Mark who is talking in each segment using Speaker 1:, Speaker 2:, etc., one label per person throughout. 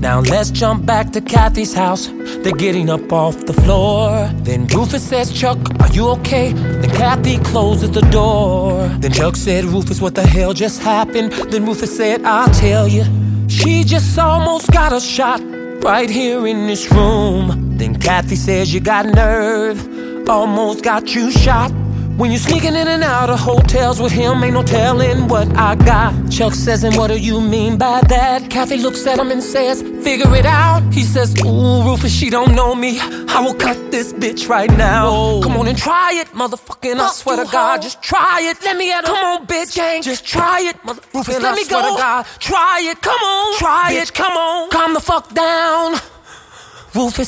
Speaker 1: Now let's jump back to Kathy's house. They're getting up off the floor. Then Rufus says, Chuck, are you okay? Then Kathy closes the door. Then Chuck said, Rufus, what the hell just happened? Then Rufus said, I'll tell you. She just almost got a shot right here in this room. Then Kathy says, you got nerve, almost got you shot. When you're sneaking in and out of hotels with him, ain't no telling what I got. Chuck says, and what do you mean by that? Kathy looks at him and says, figure it out. He says, ooh, Rufus, she don't know me. I will cut this bitch right now. Whoa. Come on and try it, motherfucking, I swear to God, just try it. Let me at her. Come on, bitch, Jane, just try it, motherfucking, let me go. I swear to God, try it, come on, try bitch, it, come on, calm the fuck down. Rufus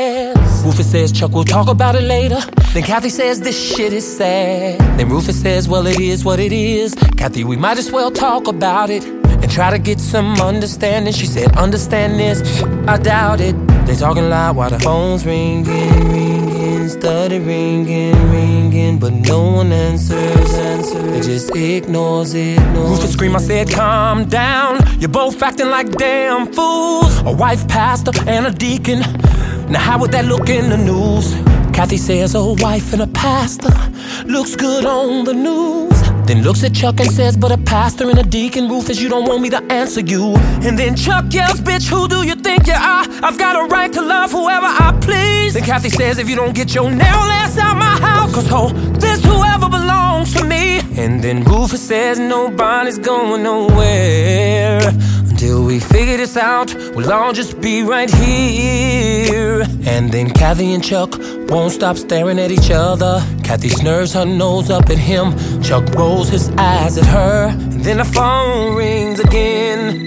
Speaker 1: says, Chuck, we'll talk about it later. Then Kathy says, this shit is sad. Then Rufus says, well, it is what it is. Kathy, we might as well talk about it and try to get some understanding. She said, understand this, I doubt it. They talking loud while the phone's ringing, stuttering, ringing, but no one answers. They just ignores it. Rufus screamed, I said, calm down. You're both acting like damn fools. A wife pastor and a deacon. Now how would that look in the news? Kathy says, a wife and a pastor looks good on the news. Then looks at Chuck and says, but a pastor and a deacon, Rufus, you don't want me to answer you. And then Chuck yells, bitch, who do you think you are? I've got a right to love whoever I please. Then Kathy says, if you don't get your narrow ass out my house, cause ho, this whoever belongs to me. And then Rufus says, nobody's going nowhere until we figure this out. We'll all just be right here. And then Kathy and Chuck won't stop staring at each other. Kathy snurs her nose up at him. Chuck rolls his eyes at her. And then the phone rings again.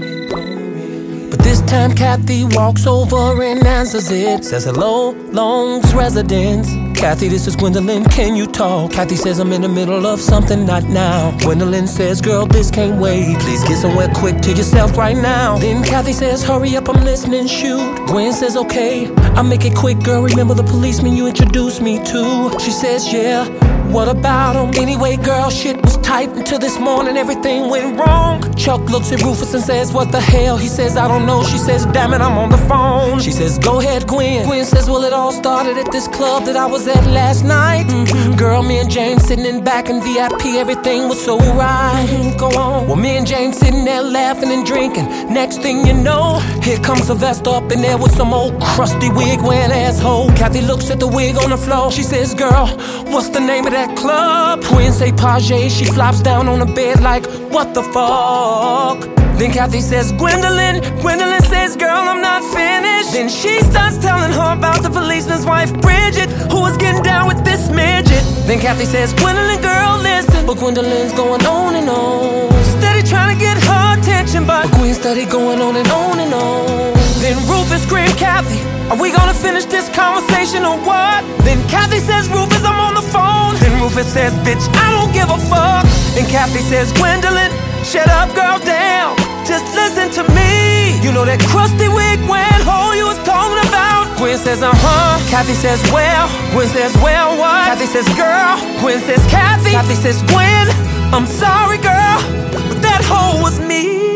Speaker 1: But this time Kathy walks over and answers it. Says, hello, Long's residence. Kathy, this is Gwendolyn, can you talk? Kathy says, I'm in the middle of something, not now. Gwendolyn says, girl, this can't wait. Please get somewhere quick to yourself right now. Then Kathy says, hurry up, I'm listening, shoot. Gwen says, okay, I'll make it quick, girl. Remember the policeman you introduced me to? She says, yeah, what about him? Anyway, girl, shit was tight until this morning, everything went wrong. Chuck looks at Rufus and says, what the hell? He says, I don't know. She says, damn it, I'm on the phone. She says, go ahead, Gwen. Gwen says, well, it all started at this club that I was at last night. Girl, me and Jane sitting in back in VIP, everything was so right. Go on. Well, me and Jane sitting there laughing and drinking. Next thing you know, here comes Sylvester up in there with some old crusty wig wearing asshole. Kathy looks at the wig on the floor. She says, girl, what's the name of that club? Gwen say Page. She flops down on the bed like, what the fuck? Then Kathy says, Gwendolyn. Gwendolyn says, girl, I'm not finished. Then she starts telling her about the policeman's wife, Bridget, who was getting down with this midget. Then Kathy says, Gwendolyn, girl, listen. But Gwendolyn's going on and on. Steady trying to get her attention, but Gwen's steady going on and on and on. Then Rufus screamed, Kathy, are we gonna finish this conversation or what? Then Kathy says, Rufus, I'm on the phone. Then Rufus says, bitch, I don't give a fuck. Then Kathy says, Gwendolyn, shut up, girl, damn. Just listen to me. You know that crusty wig wearing hole you was talking about? Gwen says, Kathy says, well. Gwen says, well, what? Kathy says, girl. Gwen says, Kathy. Kathy says, Gwen, I'm sorry, girl, but that hole was me.